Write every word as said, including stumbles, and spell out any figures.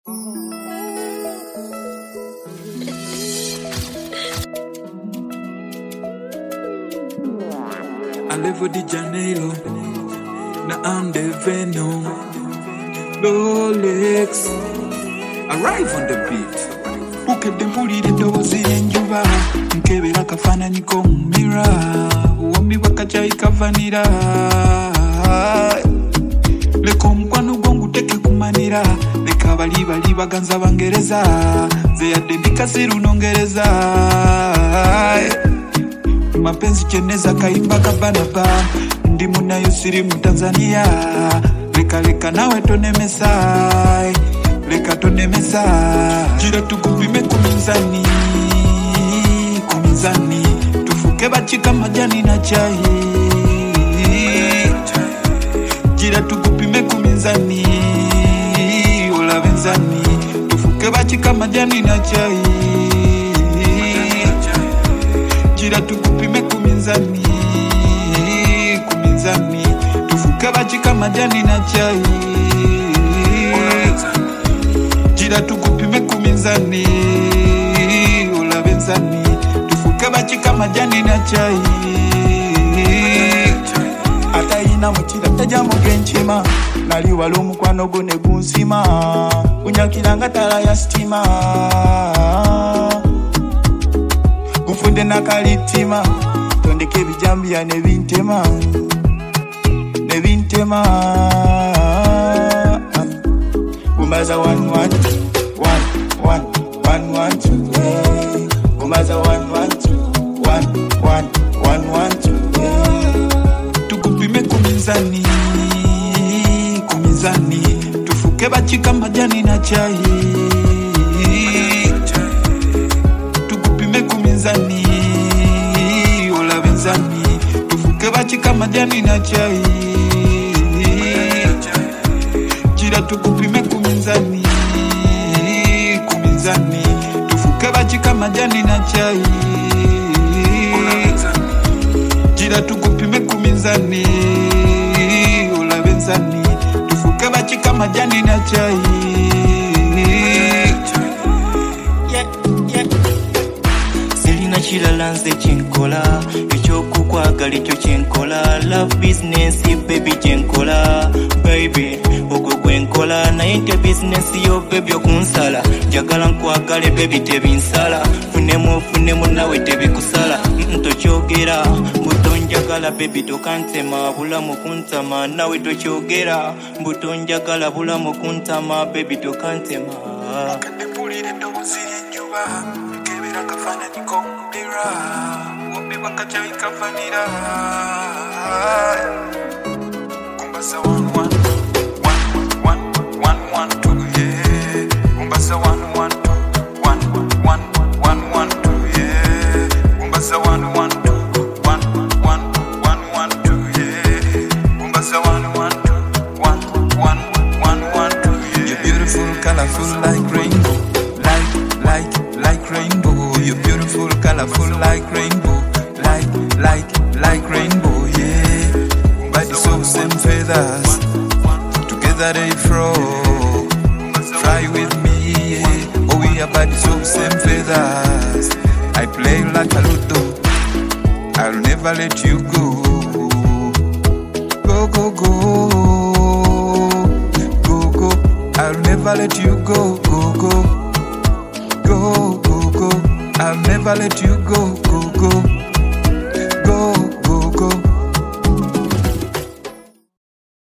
Alevo di Janeiro, na ande Venom, Rolex, arrive on the beat. Ukedde mpulira eddoboozi ly'enjuba, nkebera akafaananyi k'omumira, uwambi bwakacaayi kavanira. Leka omukwano gwo nguteke kumanira, leka bali bali baganza bangereza, nze yadde ndikasiru nongereza. Mapenzi cheneza kaimba kabanaba, ndi munayo siri mu Tanzania. Leka leka nawe tonemesa, leka tonemesa. Jira tukupime kumizani, kumizani. Tufuke bachika majani na chai. Jira tukupime kumizani, ola benzani. Tufuke bachika majani na chai. Jira tukupime kumizani, kumizani. Tufuke bachika majani na chai. Jira tukupime kumizani, ola benzani. Tufuke bachika majani na chai. Ata ina mutira tajamu genchima, nali wali omukwano gwo ne gunsima, gunyakira tala ya stima. Gufunde nakalitima, tondeke ebijambya ne bintema, ne bintema. Gumbaza one one one one one one two. Gumbaza one one two one one one one two. Tukupime kumizani, kumizani. Tufuke bachika majani na chai. Kumizani, ola benzani. Tufuke bachika majani na chai. Jira tukupime kumizani, kumizani. Tufuke bachika majani na chai. Jira tukupime kumizani, ola benzani. Tufuke bachika majani na chai. Chilala nze chenkola, ekyokukwagala ekyo chenkola. Love business baby chenkola, baby ogwo gwenkola. Naye nte business yo baby okunsala, njagala nkwagale baby tebinsala. Funemu funemu nawe tebikusala, ntokyogera mbutonjagala baby tokantema. Bulamu kuntama nawe tokyogera, mbutonjagala bulamu kuntama baby tokantema. Kadepulire eddoboozi ly'enjuba, nkebera akafaananyi k'omumira, wambi bwakacaayi kavanira. Gumbaza one one one one one one two, yeah. Gumbaza one one two one one one one two, yeah. Gumbaza one one two one one one one two, yeah. Gumbaza one one two one one one one two, yeah. You're beautiful, colorful like rainbow, like like like rainbow. You're beautiful, colorful like rainbow, like like like rainbow, yeah. Body so same feathers, together they flow. Fly with me, yeah. Oh, we are body so same feathers. I play like a lotto, I'll never let you go. Go go go, go go. I'll never let you go, go go, go go go. I'll never let you go, go go.